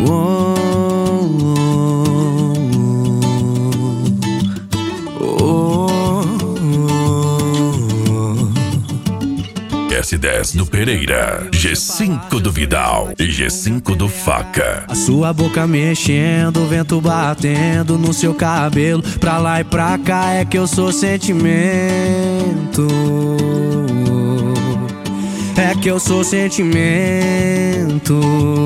Oh, oh, S10 do Pereira, G5 do Vidal e G5 do Faca. a sua boca mexendo, o vento batendo no seu cabelo. Pra lá e pra cá é que eu sou sentimento. É que eu sou sentimento.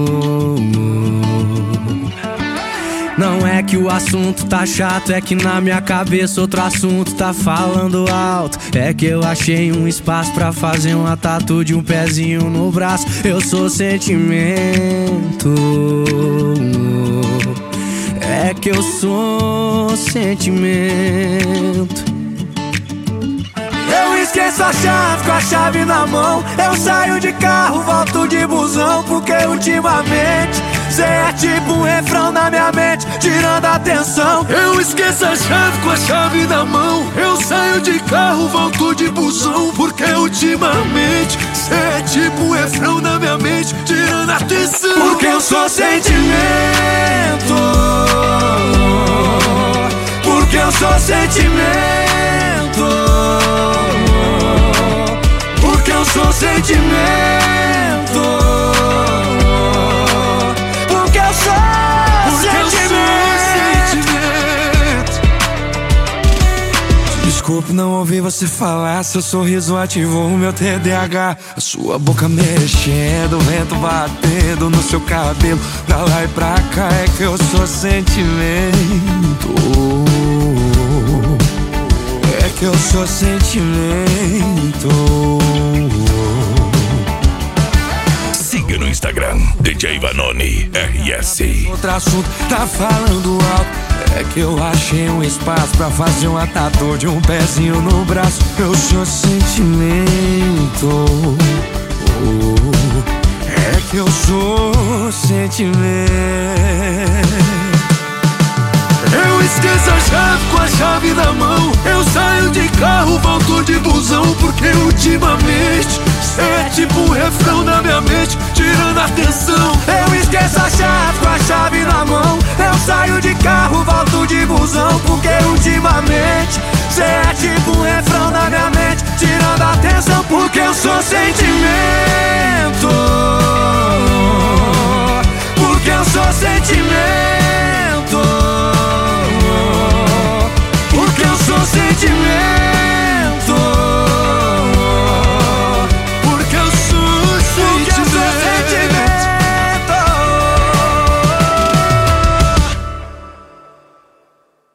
Não é que o assunto tá chato, é que na minha cabeça outro assunto tá falando alto. É que eu achei um espaço pra fazer uma tatu de um pezinho no braço. Eu sou sentimento. É que eu sou sentimento. Eu esqueço a chave com a chave na mão. Eu saio de carro, volto de busão, porque ultimamente cê é tipo um refrão na minha mente, tirando a atenção. Eu esqueço a chave com a chave na mão. Eu saio de carro, volto de busão, porque ultimamente cê é tipo um refrão na minha mente, tirando a atenção. Porque eu sou sentimento. Porque eu sou sentimento. Porque eu sou sentimento. Porque eu sou sentimento. Desculpe não ouvir você falar. Seu sorriso ativou o meu TDAH. A sua boca mexendo, o vento batendo no seu cabelo. Pra lá e pra cá é que eu sou sentimento. É que eu sou sentimento. Siga no Instagram, DJ Vanoni RS. Outro assunto tá falando alto. É que eu achei um espaço pra fazer uma tatu de um pezinho no braço. Eu sou sentimento. É que eu sou sentimento. Eu esqueço a chave com a chave na mão. Eu saio de carro, volto de busão, porque ultimamente cê é tipo um refrão na minha mente, tirando a atenção. Eu esqueço a chave com a chave na mão. Eu saio de carro, volto de busão, porque ultimamente cê é tipo um refrão na minha mente, tirando a atenção. Porque eu sou sentimento.